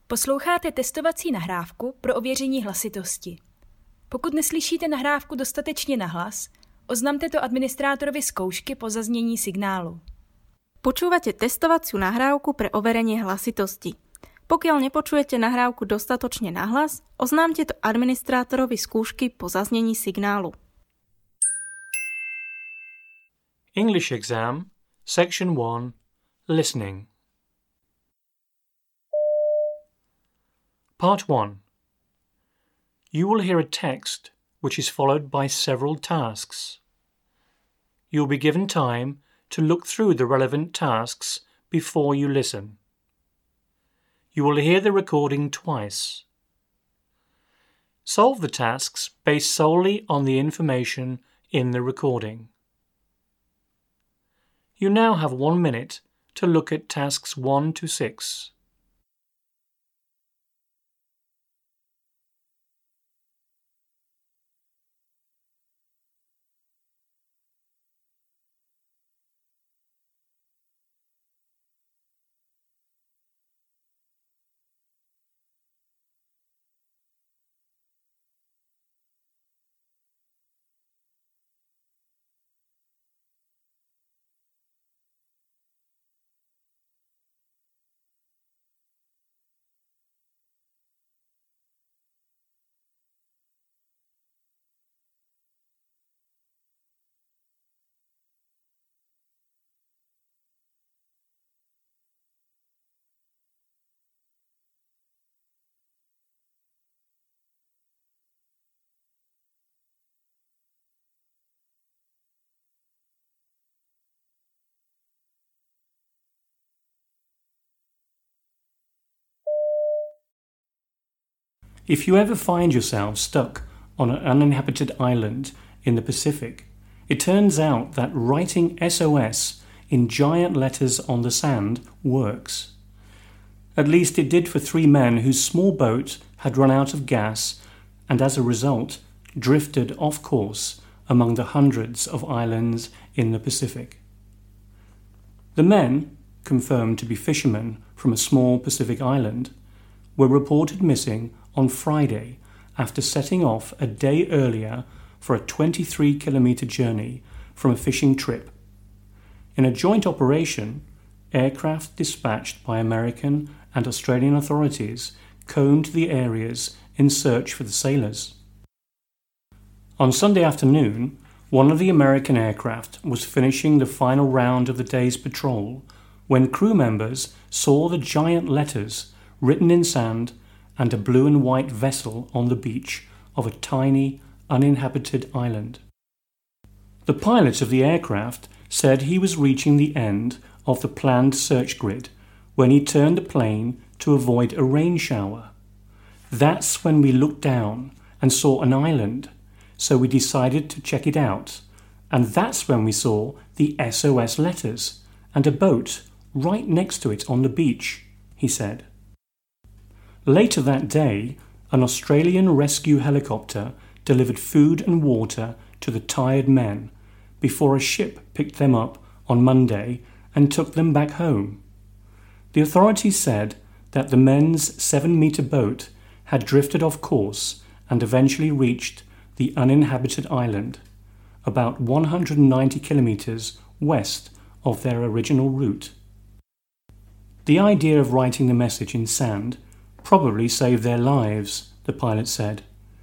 Posloucháte testovací nahrávku pro ověření hlasitosti. Pokud neslyšíte nahrávku dostatečně nahlas, oznamte to administrátorovi zkoušky po zaznění signálu. Počúvate testovaciu nahrávku pre overenie hlasitosti. Pokiaľ nepočujete nahrávku dostatočne nahlas, oznámte to administrátorovi skúšky po zaznení signálu. English exam, section 1, listening. Part 1. You will hear a text which is followed by several tasks. You will be given time to look through the relevant tasks before you listen. You will hear the recording twice. Solve the tasks based solely on the information in the recording. You now have 1 minute to look at tasks 1 to 6. If you ever find yourself stuck on an uninhabited island in the Pacific, it turns out that writing SOS in giant letters on the sand works. At least it did for 3 men whose small boat had run out of gas and as a result drifted off course among the hundreds of islands in the Pacific. The men, confirmed to be fishermen from a small Pacific island, were reported missing on Friday after setting off a day earlier for a 23-kilometre journey from a fishing trip. In a joint operation, aircraft dispatched by American and Australian authorities combed the areas in search for the sailors. On Sunday afternoon, one of the American aircraft was finishing the final round of the day's patrol when crew members saw the giant letters written in sand and a blue and white vessel on the beach of a tiny, uninhabited island. The pilot of the aircraft said he was reaching the end of the planned search grid when he turned the plane to avoid a rain shower. That's when we looked down and saw an island, so we decided to check it out, and that's when we saw the SOS letters and a boat right next to it on the beach, he said. Later that day, an Australian rescue helicopter delivered food and water to the tired men before a ship picked them up on Monday and took them back home. The authorities said that the men's 7-metre boat had drifted off course and eventually reached the uninhabited island, about 190 kilometres west of their original route. The idea of writing the message in sand probably saved their lives, the pilot said.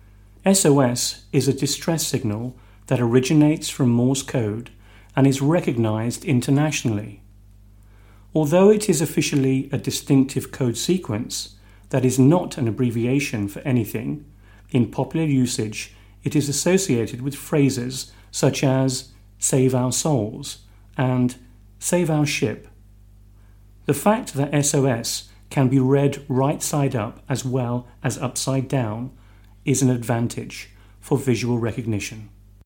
SOS is a distress signal that originates from Morse code and is recognized internationally. Although it is officially a distinctive code sequence that is not an abbreviation for anything, in popular usage it is associated with phrases such as "save our souls" and "save our ship." The fact that SOS can be read right side up as well as upside down is an advantage for visual recognition.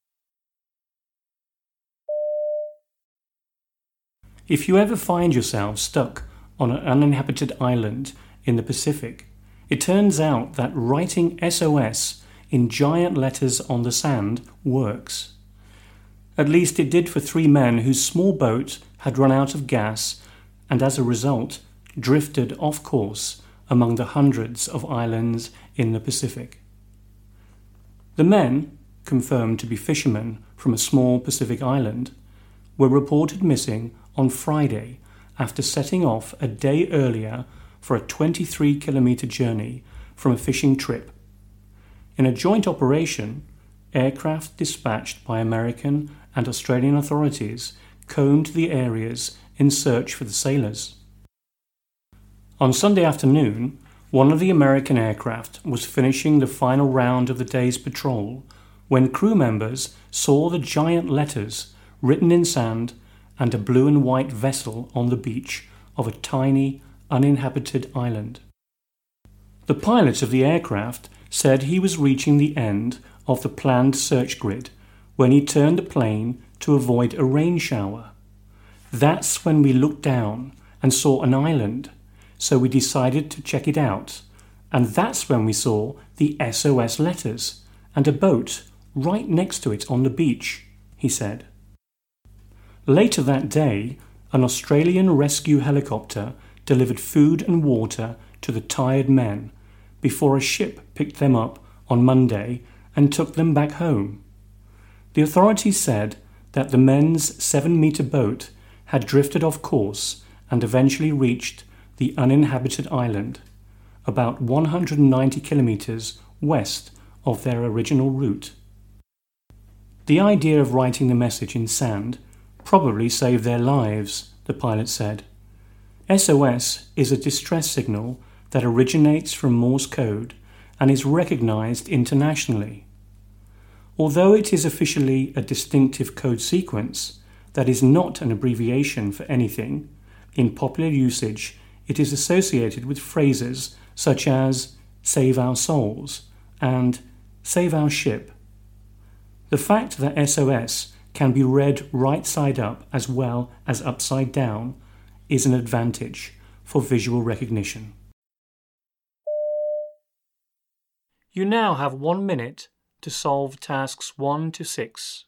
If you ever find yourself stuck on an uninhabited island in the Pacific, it turns out that writing SOS in giant letters on the sand works. At least it did for 3 men whose small boat had run out of gas and as a result drifted off course among the hundreds of islands in the Pacific. The men, confirmed to be fishermen from a small Pacific island, were reported missing on Friday after setting off a day earlier for a 23-kilometre journey from a fishing trip. In a joint operation, aircraft dispatched by American and Australian authorities combed the areas in search for the sailors. On Sunday afternoon, one of the American aircraft was finishing the final round of the day's patrol when crew members saw the giant letters written in sand and a blue and white vessel on the beach of a tiny, uninhabited island. The pilot of the aircraft said he was reaching the end of the planned search grid when he turned the plane to avoid a rain shower. That's when we looked down and saw an island, so we decided to check it out, and that's when we saw the SOS letters and a boat right next to it on the beach, he said. Later that day, an Australian rescue helicopter delivered food and water to the tired men before a ship picked them up on Monday and took them back home. The authorities said that the men's 7-metre boat had drifted off course and eventually reached the uninhabited island, about 190 kilometres west of their original route. The idea of writing the message in sand probably saved their lives, the pilot said. SOS is a distress signal that originates from Morse code and is recognized internationally. Although it is officially a distinctive code sequence that is not an abbreviation for anything, in popular usage it is associated with phrases such as "save our souls" and "save our ship." The fact that SOS can be read right side up as well as upside down is an advantage for visual recognition. You now have 1 minute to solve tasks 1 to 6.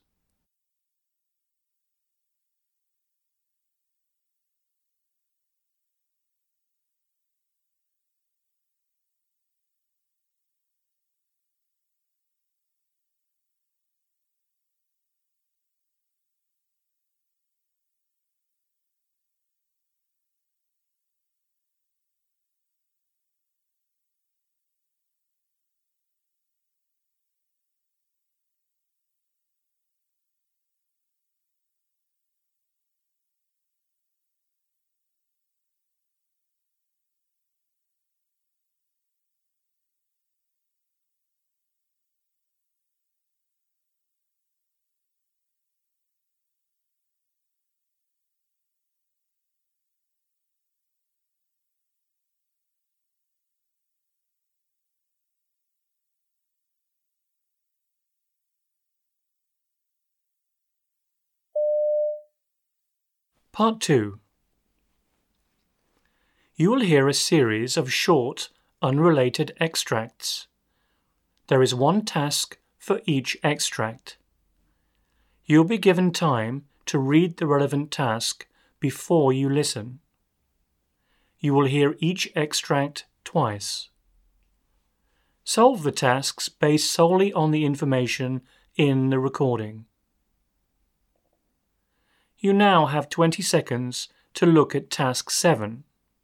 Part 2. You will hear a series of short, unrelated extracts. There is one task for each extract. You will be given time to read the relevant task before you listen. You will hear each extract twice. Solve the tasks based solely on the information in the recording. You now have 20 seconds to look at Task 7.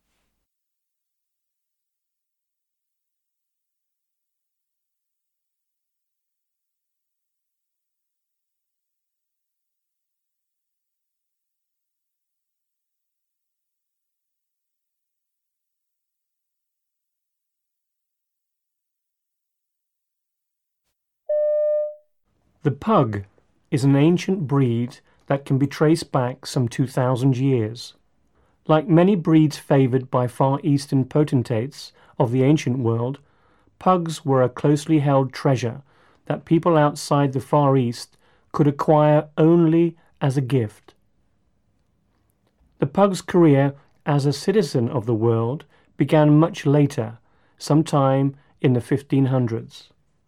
The pug is an ancient breed that can be traced back some 2,000 years. Like many breeds favoured by Far Eastern potentates of the ancient world, pugs were a closely held treasure that people outside the Far East could acquire only as a gift. The pug's career as a citizen of the world began much later, sometime in the 1500s.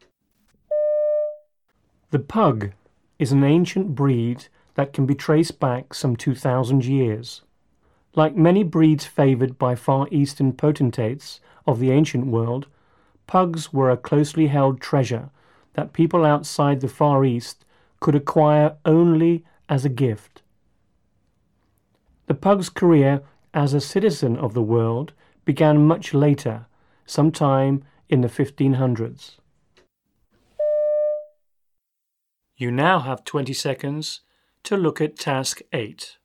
The pug is an ancient breed that can be traced back some 2,000 years. Like many breeds favoured by Far Eastern potentates of the ancient world, pugs were a closely held treasure that people outside the Far East could acquire only as a gift. The pug's career as a citizen of the world began much later, sometime in the 1500s. You now have 20 seconds to look at Task 8.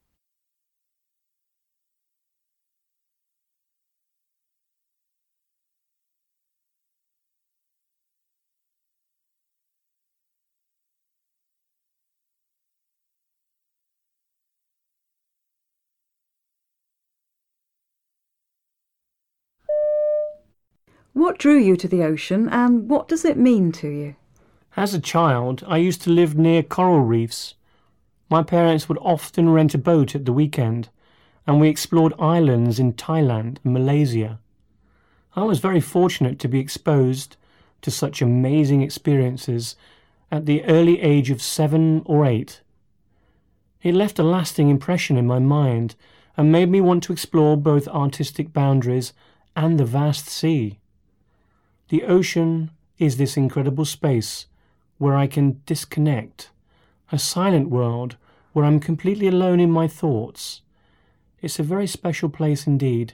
What drew you to the ocean and what does it mean to you? As a child, I used to live near coral reefs. My parents would often rent a boat at the weekend, and we explored islands in Thailand and Malaysia. I was very fortunate to be exposed to such amazing experiences at the early age of 7 or 8. It left a lasting impression in my mind and made me want to explore both artistic boundaries and the vast sea. The ocean is this incredible space where I can disconnect, a silent world where I'm completely alone in my thoughts. It's a very special place indeed.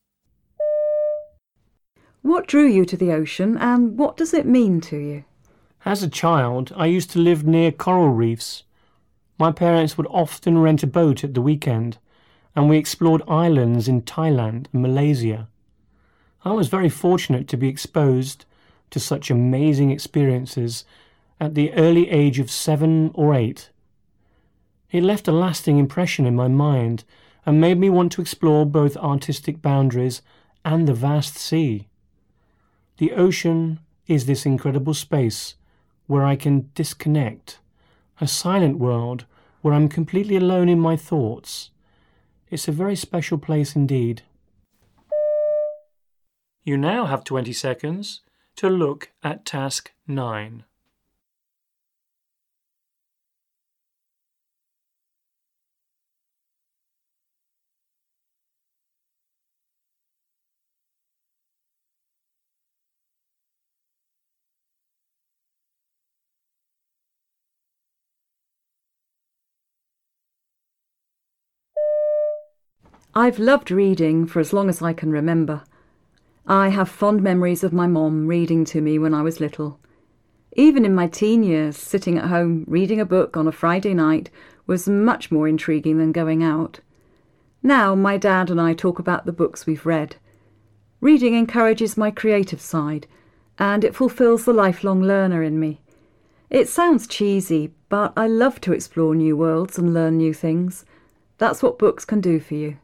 What drew you to the ocean and what does it mean to you? As a child, I used to live near coral reefs. My parents would often rent a boat at the weekend, and we explored islands in Thailand and Malaysia. I was very fortunate to be exposed to such amazing experiences at the early age of 7 or 8. It left a lasting impression in my mind and made me want to explore both artistic boundaries and the vast sea. The ocean is this incredible space where I can disconnect, a silent world where I'm completely alone in my thoughts. It's a very special place indeed. You now have 20 seconds to look at Task 9. I've loved reading for as long as I can remember. I have fond memories of my mom reading to me when I was little. Even in my teen years, sitting at home reading a book on a Friday night was much more intriguing than going out. Now my dad and I talk about the books we've read. Reading encourages my creative side, and it fulfills the lifelong learner in me. It sounds cheesy, but I love to explore new worlds and learn new things. That's what books can do for you.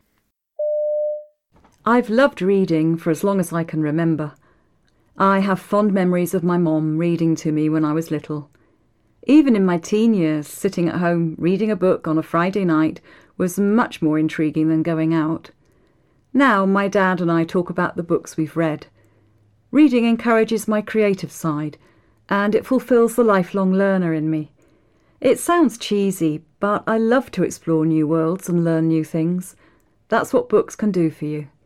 I've loved reading for as long as I can remember. I have fond memories of my mom reading to me when I was little. Even in my teen years, sitting at home reading a book on a Friday night was much more intriguing than going out. Now my dad and I talk about the books we've read. Reading encourages my creative side, and it fulfills the lifelong learner in me. It sounds cheesy, but I love to explore new worlds and learn new things. That's what books can do for you.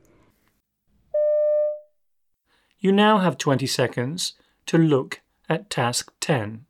You now have 20 seconds to look at Task 10.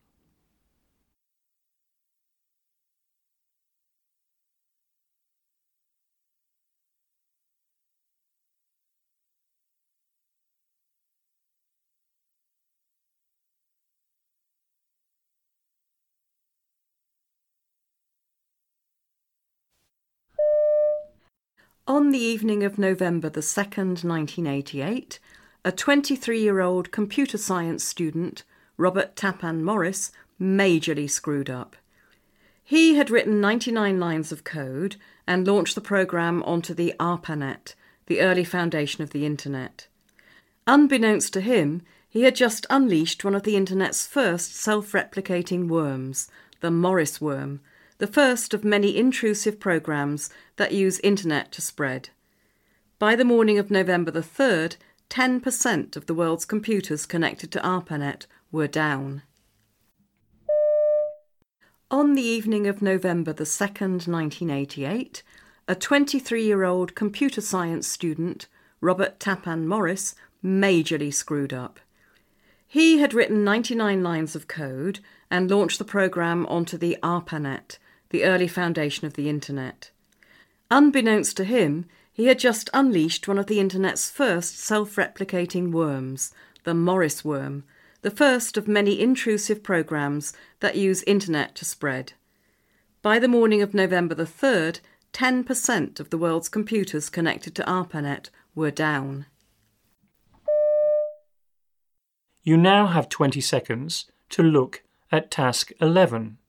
On the evening of November the 2nd, 1988, a 23-year-old computer science student, Robert Tappan Morris, majorly screwed up. He had written 99 lines of code and launched the program onto the ARPANET, the early foundation of the Internet. Unbeknownst to him, he had just unleashed one of the Internet's first self-replicating worms, the Morris worm, the first of many intrusive programs that use Internet to spread. By the morning of November the 3rd, 10% of the world's computers connected to ARPANET were down. On the evening of November the 2nd, 1988, a 23-year-old computer science student, Robert Tappan Morris, majorly screwed up. He had written 99 lines of code and launched the program onto the ARPANET, the early foundation of the Internet. Unbeknownst to him, he had just unleashed one of the Internet's first self-replicating worms, the Morris worm, the first of many intrusive programs that use Internet to spread. By the morning of November the 3rd, 10% of the world's computers connected to ARPANET were down. You now have 20 seconds to look at task 11.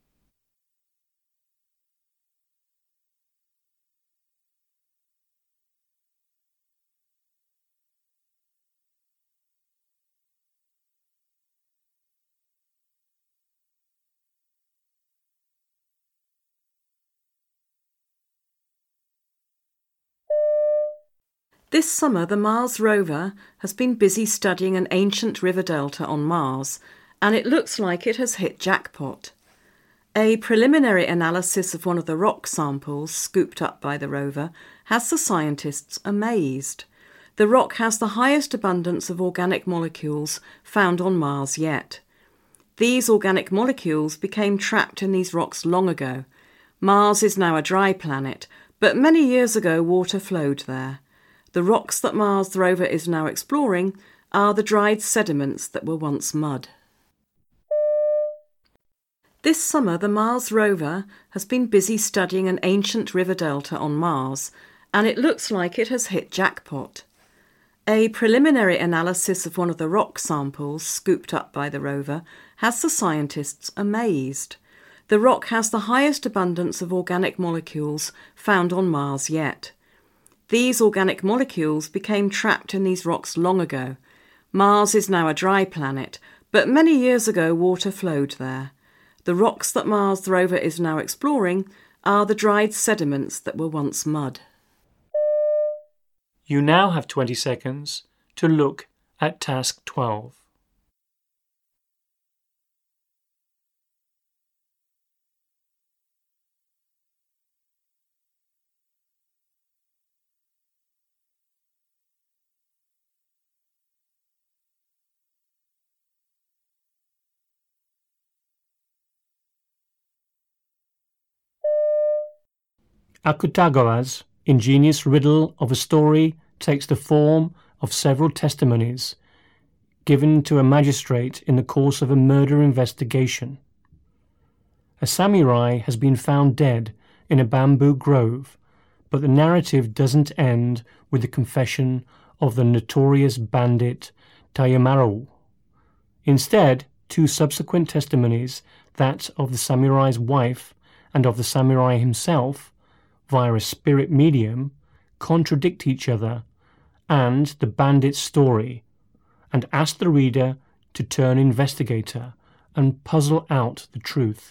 This summer, the Mars rover has been busy studying an ancient river delta on Mars, and it looks like it has hit jackpot. A preliminary analysis of one of the rock samples scooped up by the rover has the scientists amazed. The rock has the highest abundance of organic molecules found on Mars yet. These organic molecules became trapped in these rocks long ago. Mars is now a dry planet, but many years ago water flowed there. The rocks that Mars rover is now exploring are the dried sediments that were once mud. This summer, the Mars rover has been busy studying an ancient river delta on Mars, and it looks like it has hit jackpot. A preliminary analysis of one of the rock samples scooped up by the rover has the scientists amazed. The rock has the highest abundance of organic molecules found on Mars yet. These organic molecules became trapped in these rocks long ago. Mars is now a dry planet, but many years ago water flowed there. The rocks that Mars rover is now exploring are the dried sediments that were once mud. You now have 20 seconds to look at task 12. Akutagawa's ingenious riddle of a story takes the form of several testimonies given to a magistrate in the course of a murder investigation. A samurai has been found dead in a bamboo grove, but the narrative doesn't end with the confession of the notorious bandit Tayamaru. Instead, two subsequent testimonies, that of the samurai's wife and of the samurai himself, via a spirit medium, contradict each other and the bandit's story, and ask the reader to turn investigator and puzzle out the truth.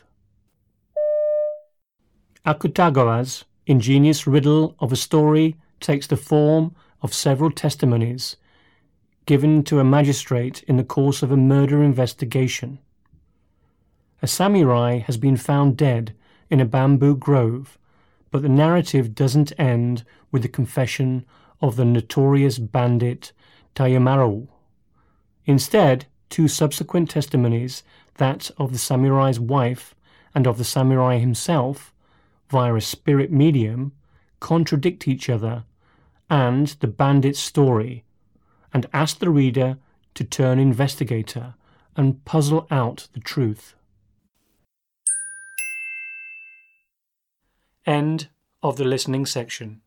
Akutagawa's ingenious riddle of a story takes the form of several testimonies given to a magistrate in the course of a murder investigation. A samurai has been found dead in a bamboo grove, but the narrative doesn't end with the confession of the notorious bandit Tayamaru. Instead, two subsequent testimonies, that of the samurai's wife and of the samurai himself, via a spirit medium, contradict each other and the bandit's story, and ask the reader to turn investigator and puzzle out the truth. End of the listening section.